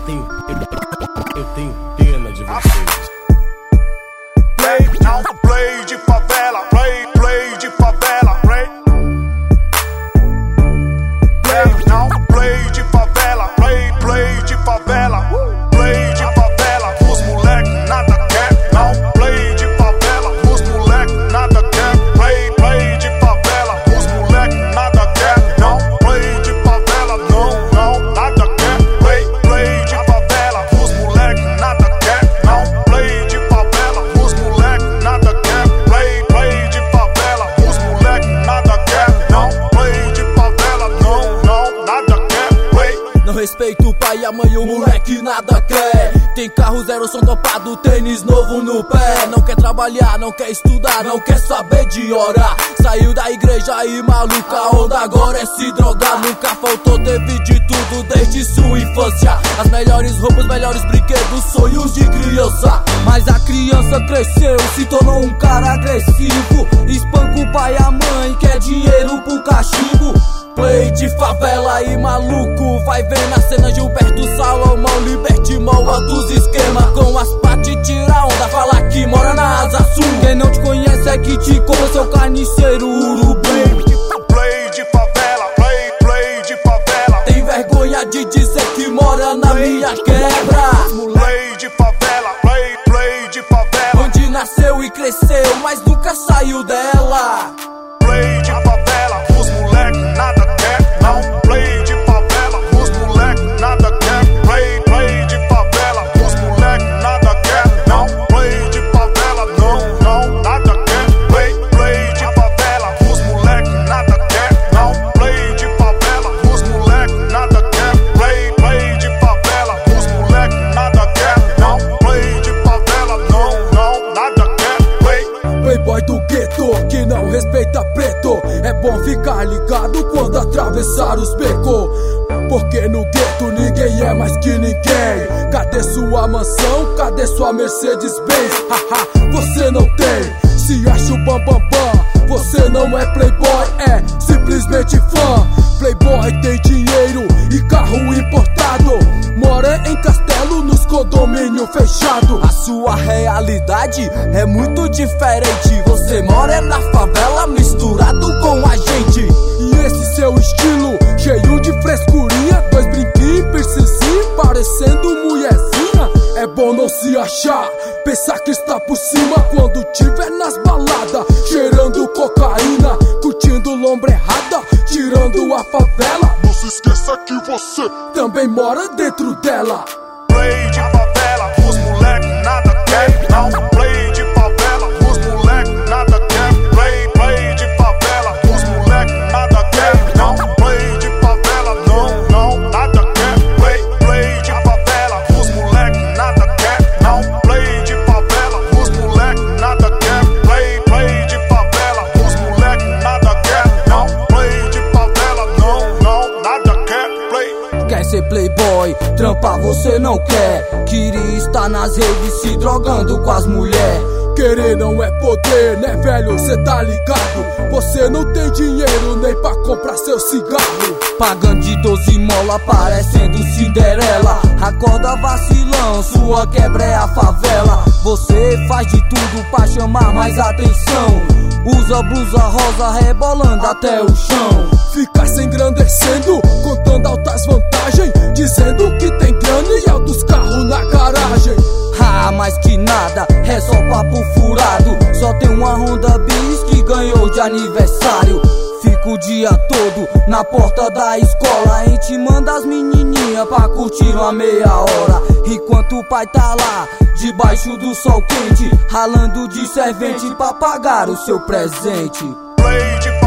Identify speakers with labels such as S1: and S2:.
S1: Eu tenho pena de vocês.
S2: Play de favela, play de favela, play de favela, play de favela, play de favela, os moleque nada quer, não, play de favela, os moleque nada quer, play de favela, os moleque nada quer, não, play de favela, não, nada quer, play de favela, os moleque nada quer, não, play de favela, os moleque nada quer, play de favela, os moleque nada quer, não, play de favela, não, nada quer, play.
S3: Não respeita o pai e a mãe, o moleque nada quer. Tem carro zero, som topado, tênis novo no pé. Não quer trabalhar, não quer estudar, não quer saber de orar. Saiu da igreja e maluca, a onda agora é se drogar. Nunca faltou, teve de tudo desde sua infância. As melhores roupas, melhores brinquedos, sonhos de criança. Mas a criança cresceu, se tornou um cara agressivo. Espanca o pai e a mãe, quer dinheiro pro cachimbo. Play de favela e maluco, vai ver na cena Gilberto, Salomão, Liberty Mall, altos esquema. Com as pates tira onda, fala que mora na Asa Sul. Quem não te conhece é que te compra, seu carniceiro urubu.
S2: Play de favela, play de favela.
S3: Tem vergonha de dizer que mora na minha quebra.
S2: Play de favela, play de favela.
S3: Onde nasceu e cresceu, mas nunca saiu dela.
S2: Play de favela, os moleque nada quer, não, play de favela, os moleque nada quer, play de favela, os moleque nada quer, não, play de favela, não, nada quer, play de favela, os moleque nada quer, não, play de favela, os moleque nada quer, play de favela, os moleque nada quer, não, play de favela, não, nada quer,
S3: Playboy do gueto, que não respeita preto. É bom ficar ligado quando atravessar os becos, porque no gueto ninguém é mais que ninguém. Cadê sua mansão? Cadê sua Mercedes-Benz? Haha, você não tem. Se acha o bam, você não é playboy, é simplesmente fã. Playboy tem dinheiro e carro importado, mora em castelo nos condomínio fechado. A sua realidade é muito diferente. Você mora na favela misturado com a gente. E esse seu estilo cheio de frescurinha, dois brinquinhos, piercing, parecendo mulherzinha. É bom não se achar, pensar que está por cima quando tiver nas baladas, cheirando cocaína, curtindo lombra errada, tirando a favela.
S2: Não se esqueça que você
S3: também mora dentro dela.
S2: Play de favela, os moleque nada quer, não, play de favela, os moleque nada quer, play de favela, os moleque nada quer, não, play de favela, não, nada quer, play de favela, os moleque nada quer, não, play de favela, os moleque nada quer, play de favela, os moleque nada quer, não, play de favela, não, nada quer,
S3: Quer ser playboy, trampar você não quer. Queria estar nas redes se drogando com as mulheres. Querer não é poder, né velho, cê tá ligado? Você não tem dinheiro nem pra comprar seu cigarro. Pagando de 12 mola, parecendo Cinderela. Acorda vacilão, sua quebra é a favela. Você faz de tudo pra chamar mais atenção. Usa blusa rosa rebolando até o chão. Fica se engrandecendo, contando altas vantagens, dizendo que tem grana e altos carros na garagem. Ah, mais que nada, é só papo furado. Só tem uma Honda Bis que ganhou de aniversário. Fica o dia todo na porta da escola. A gente manda as menininhas pra curtir uma meia hora, enquanto o pai tá lá debaixo do sol quente, ralando de servente pra pagar o seu presente.
S2: Play de